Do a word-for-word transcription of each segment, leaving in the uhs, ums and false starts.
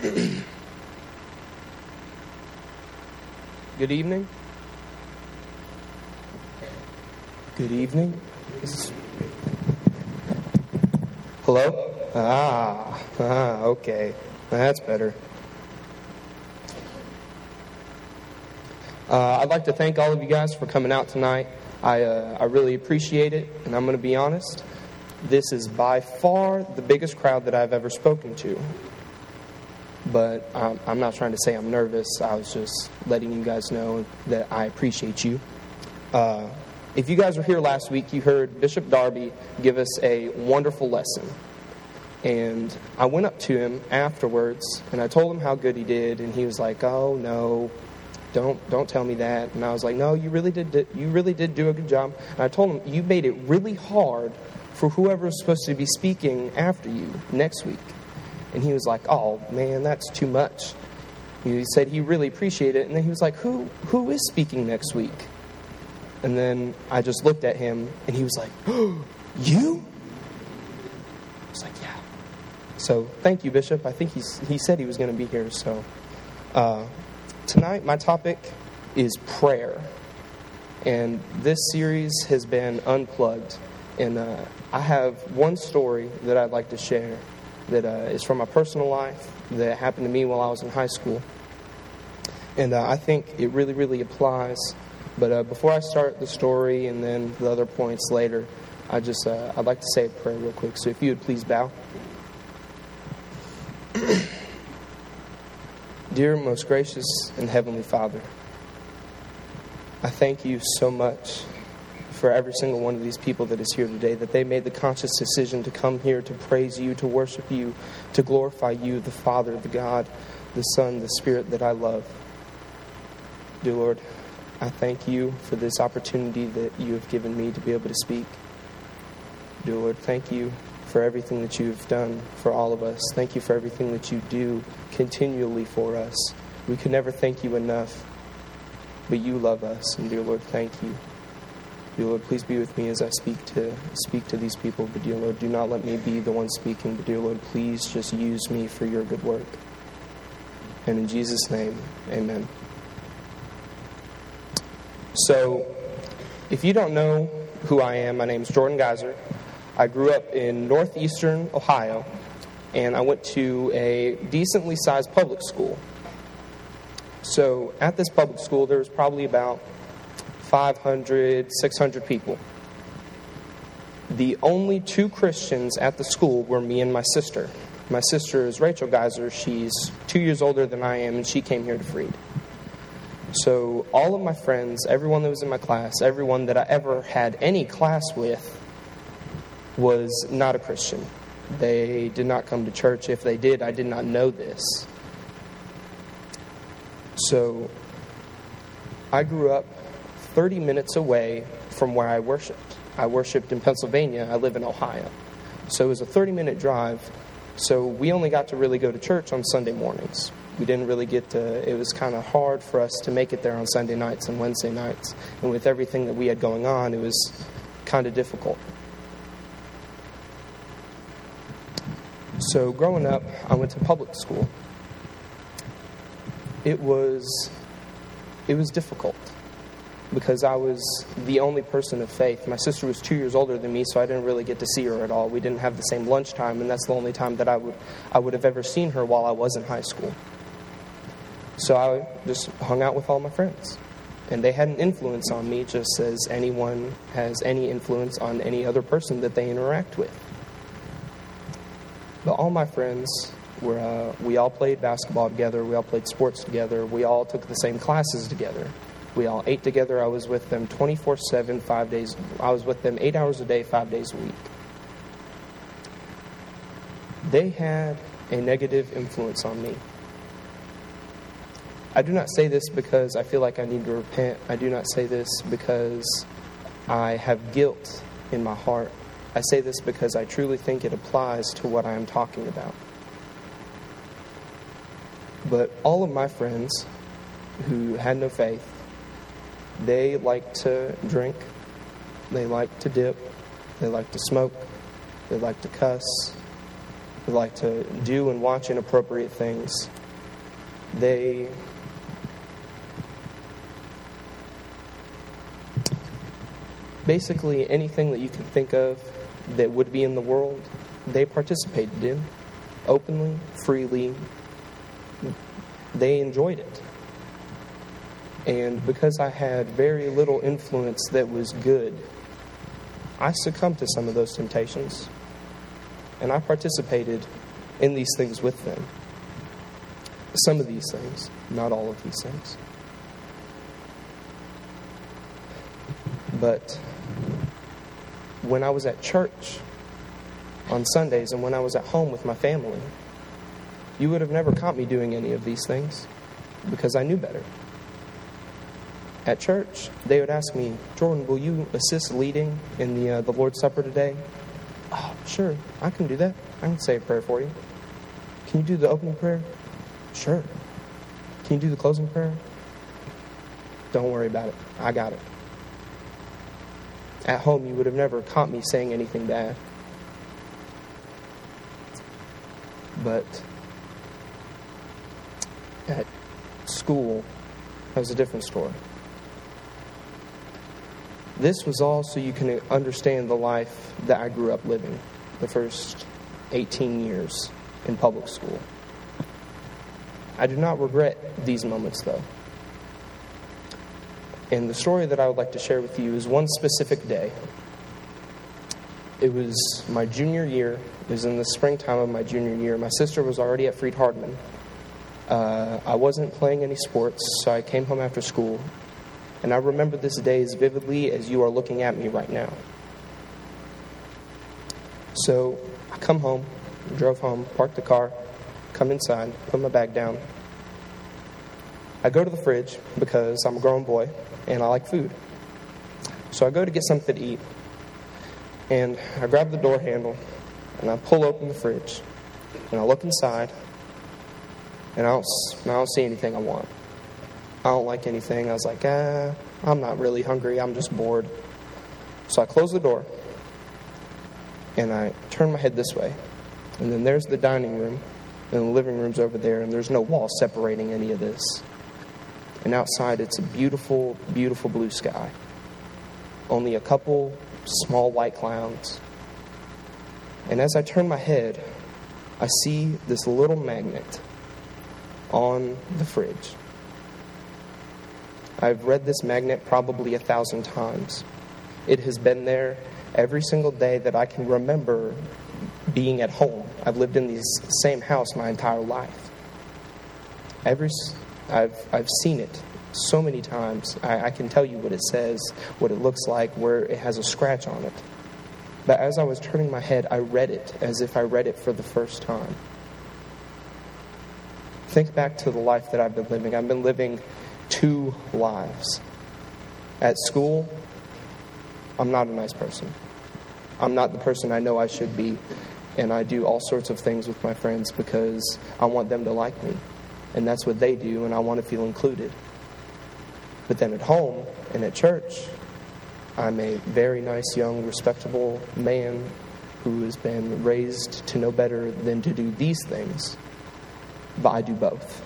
Good evening. Good evening. Is... Hello? Ah, ah, okay. That's better. Uh, I'd like to thank all of you guys for coming out tonight. I uh, I really appreciate it, and I'm going to be honest. This is by far the biggest crowd that I've ever spoken to. But um, I'm not trying to say I'm nervous. I was just letting you guys know that I appreciate you. Uh, if you guys were here last week, you heard Bishop Darby give us a wonderful lesson. And I went up to him afterwards, and I told him how good he did, and he was like, "Oh no, don't don't tell me that." And I was like, "No, you really did you really did do a good job." And I told him, "You made it really hard for whoever is supposed to be speaking after you next week." And he was like, "Oh, man, that's too much." He said he really appreciated it. And then he was like, who who is speaking next week? And then I just looked at him, and he was like, "Oh, you?" I was like, "Yeah." So thank you, Bishop. I think he's, he said he was going to be here. So uh, tonight, my topic is prayer. And this series has been unplugged. And uh, I have one story that I'd like to share that uh, is from my personal life that happened to me while I was in high school. And uh, I think it really, really applies. But uh, before I start the story and then the other points later, I just, uh, I'd like to say a prayer real quick. So if you would please bow. Dear most gracious and heavenly Father, I thank you so much for every single one of these people that is here today, that they made the conscious decision to come here to praise you, to worship you, to glorify you, the Father, the God, the Son, the Spirit that I love. Dear Lord, I thank you for this opportunity that you have given me to be able to speak. Dear Lord, thank you for everything that you have done for all of us. Thank you for everything that you do continually for us. We could never thank you enough, but you love us, and dear Lord, thank you. Dear Lord, please be with me as I speak to speak to these people. But dear Lord, do not let me be the one speaking. But dear Lord, please just use me for your good work. And in Jesus' name, amen. So, if you don't know who I am, my name is Jordan Geyser. I grew up in northeastern Ohio, and I went to a decently sized public school. So, at this public school, there was probably about five hundred, six hundred people. The only two Christians at the school were me and my sister. My sister is Rachel Geyser. She's two years older than I am, and she came here to Freed. So all of my friends, everyone that was in my class, everyone that I ever had any class with was not a Christian. They did not come to church. If they did, I did not know this. So I grew up thirty minutes away from where I worshiped. I worshiped in Pennsylvania. I live in Ohio. So it was a thirty-minute drive. So we only got to really go to church on Sunday mornings. We didn't really get to, it was kind of hard for us to make it there on Sunday nights and Wednesday nights. And with everything that we had going on, it was kind of difficult. So growing up, I went to public school. It was, it was difficult because I was the only person of faith. My sister was two years older than me, so I didn't really get to see her at all. We didn't have the same lunchtime, and that's the only time that I would I would have ever seen her while I was in high school. So I just hung out with all my friends. And they had an influence on me just as anyone has any influence on any other person that they interact with. But all my friends were, uh, we all played basketball together. We all played sports together. We all took the same classes together. We all ate together. I was with them twenty-four seven, five days. I was with them eight hours a day, five days a week. They had a negative influence on me. I do not say this because I feel like I need to repent. I do not say this because I have guilt in my heart. I say this because I truly think it applies to what I am talking about. But all of my friends who had no faith, they liked to drink, they liked to dip, they liked to smoke, they liked to cuss, like to do and watch inappropriate things. They basically anything that you can think of that would be in the world, they participated in openly, freely. They enjoyed it. And because I had very little influence that was good, I succumbed to some of those temptations. And I participated in these things with them. Some of these things, not all of these things. But when I was at church on Sundays and when I was at home with my family, you would have never caught me doing any of these things because I knew better. At church, they would ask me, Jordan, will you assist leading in the uh, the Lord's Supper today? Oh, sure, I can do that. I can say a prayer for you. Can you do the opening prayer? Sure. Can you do the closing prayer? Don't worry about it. I got it. At home, you would have never caught me saying anything bad. But at school, that was a different story. This was all so you can understand the life that I grew up living the first eighteen years in public school. I do not regret these moments, though. And the story that I would like to share with you is one specific day. It was my junior year. It was in the springtime of my junior year. My sister was already at Freed-Hardeman. Uh, I wasn't playing any sports, so I came home after school. And I remember this day as vividly as you are looking at me right now. So I come home, drove home, parked the car, come inside, put my bag down. I go to the fridge because I'm a grown boy and I like food. So I go to get something to eat. And I grab the door handle and I pull open the fridge. And I look inside and I don't, I don't see anything I want. I don't like anything. I was like, ah, I'm not really hungry. I'm just bored. So I close the door and I turn my head this way. And then there's the dining room and the living room's over there, and there's no wall separating any of this. And outside it's a beautiful, beautiful blue sky. Only a couple small white clouds. And as I turn my head, I see this little magnet on the fridge. I've read this magnet probably a thousand times. It has been there every single day that I can remember being at home. I've lived in this same house my entire life. Every, I've I've seen it so many times. I, I can tell you what it says, what it looks like, where it has a scratch on it. But as I was turning my head, I read it as if I read it for the first time. Think back to the life that I've been living. I've been living two lives. At school, I'm not a nice person. I'm not the person I know I should be, and I do all sorts of things with my friends because I want them to like me, and that's what they do, and I want to feel included. But then at home and at church, I'm a very nice, young, respectable man who has been raised to know better than to do these things, but I do both.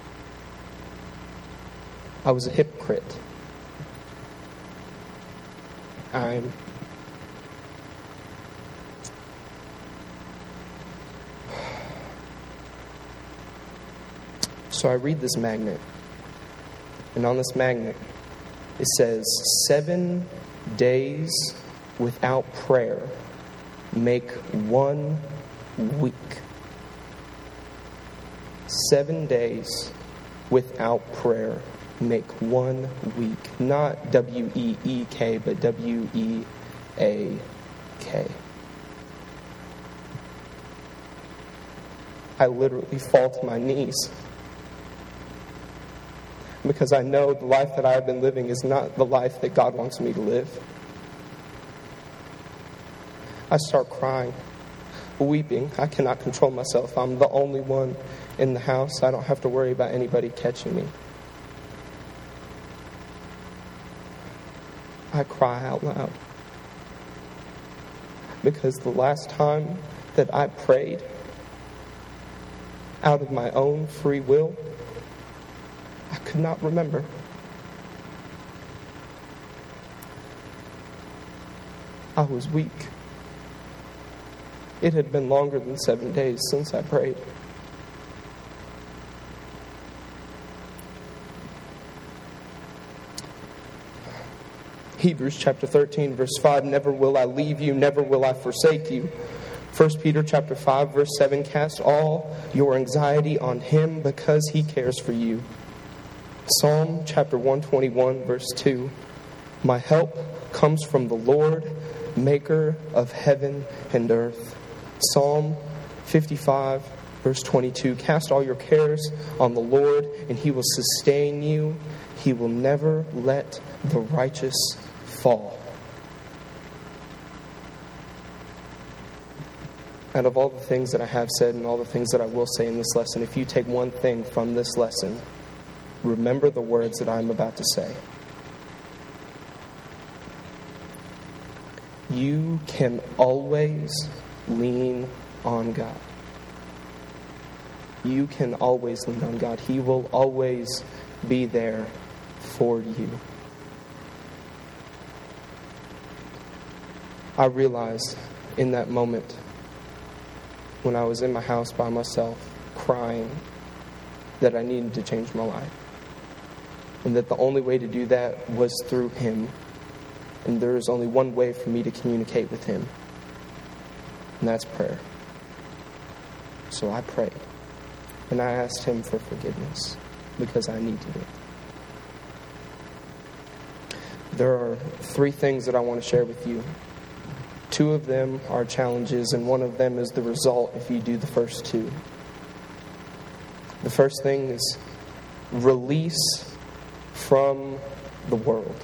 I was a hypocrite. I'm So I read this magnet, and on this magnet it says, seven days without prayer make one week. Seven days without prayer make one week. Not W E E K, but W E A K. I literally fall to my knees because I know the life that I have been living is not the life that God wants me to live. I start crying, weeping. I cannot control myself. I'm the only one in the house. I don't have to worry about anybody catching me. I cry out loud because the last time that I prayed out of my own free will? I could not remember. I was weak. It had been longer than seven days since I prayed. Hebrews chapter thirteen, verse five, never will I leave you, never will I forsake you. First Peter chapter five, verse seven, cast all your anxiety on him because he cares for you. Psalm chapter one twenty-one, verse two, my help comes from the Lord, maker of heaven and earth. Psalm fifty-five, verse twenty-two, cast all your cares on the Lord, and he will sustain you. He will never let the righteous fall. Out of all the things that I have said and all the things that I will say in this lesson, if you take one thing from this lesson, remember the words that I'm about to say. You can always lean on God. You can always lean on God. He will always be there for you. I realized in that moment when I was in my house by myself crying that I needed to change my life. And that the only way to do that was through Him. And there is only one way for me to communicate with Him. And that's prayer. So I prayed. And I asked Him for forgiveness because I needed it. There are three things that I want to share with you. Two of them are challenges, and one of them is the result if you do the first two. The first thing is release from the world.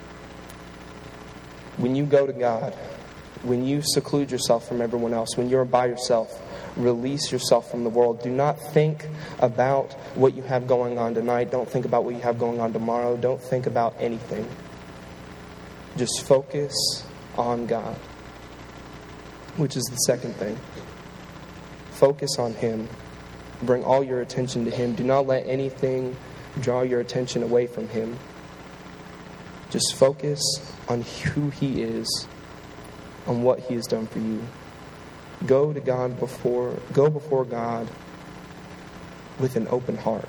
When you go to God, when you seclude yourself from everyone else, when you're by yourself, release yourself from the world. Do not think about what you have going on tonight. Don't think about what you have going on tomorrow. Don't think about anything. Just focus on God, which is the second thing. Focus on Him. Bring all your attention to Him. Do not let anything draw your attention away from Him. Just focus on who He is, on what He has done for you. Go to God before, go before God with an open heart.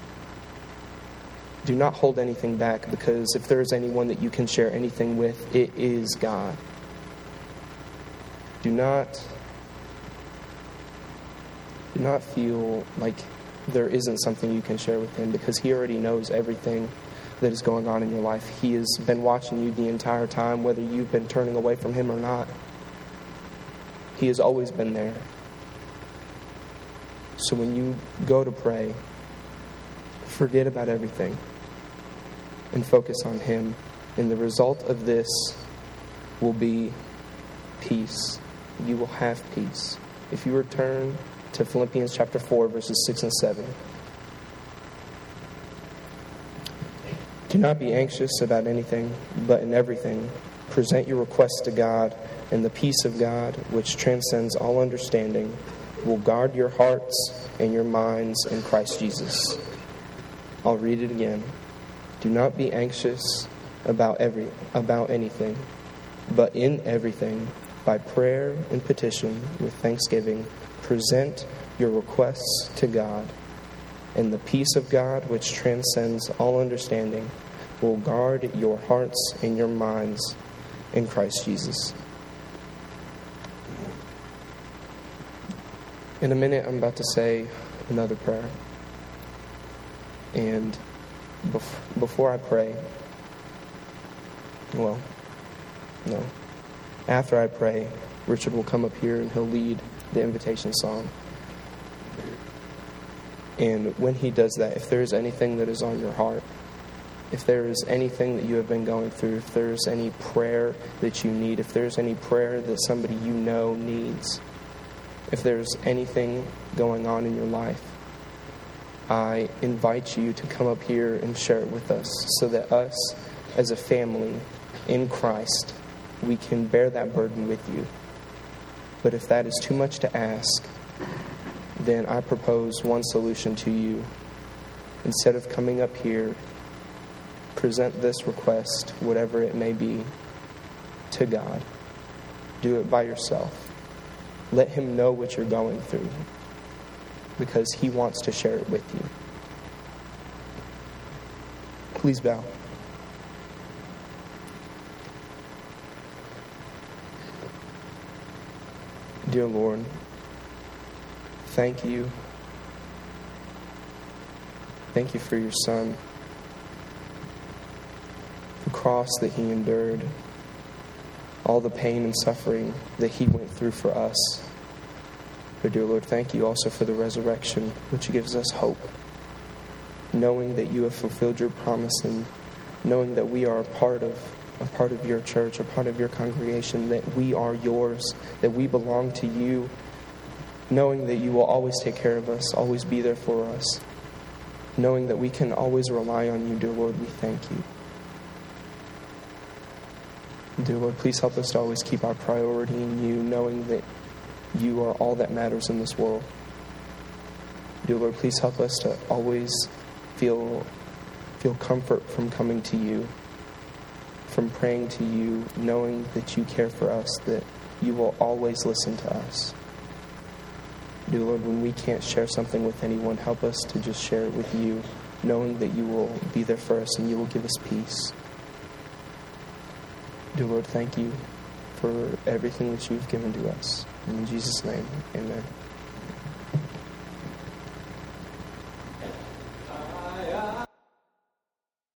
Do not hold anything back, because if there is anyone that you can share anything with, it is God. Do not, do not feel like there isn't something you can share with Him, because He already knows everything that is going on in your life. He has been watching you the entire time, whether you've been turning away from Him or not. He has always been there. So when you go to pray, forget about everything and focus on Him. And the result of this will be peace. You will have peace. If you return to Philippians chapter four, verses six and seven. Do not be anxious about anything, but in everything, present your requests to God, and the peace of God, which transcends all understanding, will guard your hearts and your minds in Christ Jesus. I'll read it again. Do not be anxious about every about anything, but in everything, by prayer and petition with thanksgiving, present your requests to God, and the peace of God, which transcends all understanding, will guard your hearts and your minds in Christ Jesus. In a minute, I'm about to say another prayer. And bef- before I pray, well, no. After I pray, Richard will come up here and he'll lead the invitation song. And when he does that, if there is anything that is on your heart, if there is anything that you have been going through, if there's any prayer that you need, if there's any prayer that somebody you know needs, if there's anything going on in your life, I invite you to come up here and share it with us so that us as a family in Christ, we can bear that burden with you. But if that is too much to ask, then I propose one solution to you. Instead of coming up here, present this request, whatever it may be, to God. Do it by yourself. Let Him know what you're going through, because He wants to share it with you. Please bow. Dear Lord, thank you. Thank you for your Son, the cross that He endured, all the pain and suffering that He went through for us. But dear Lord, thank you also for the resurrection, which gives us hope, knowing that you have fulfilled your promise and knowing that we are a part of a part of your church, a part of your congregation, that we are yours, that we belong to you, knowing that you will always take care of us, always be there for us, knowing that we can always rely on you, dear Lord, we thank you. Dear Lord, please help us to always keep our priority in you, knowing that you are all that matters in this world. Dear Lord, please help us to always feel feel comfort from coming to you, from praying to you, knowing that you care for us, that you will always listen to us. Dear Lord, when we can't share something with anyone, help us to just share it with you, knowing that you will be there for us and you will give us peace. Dear Lord, thank you for everything that you've given to us. In Jesus' name, amen.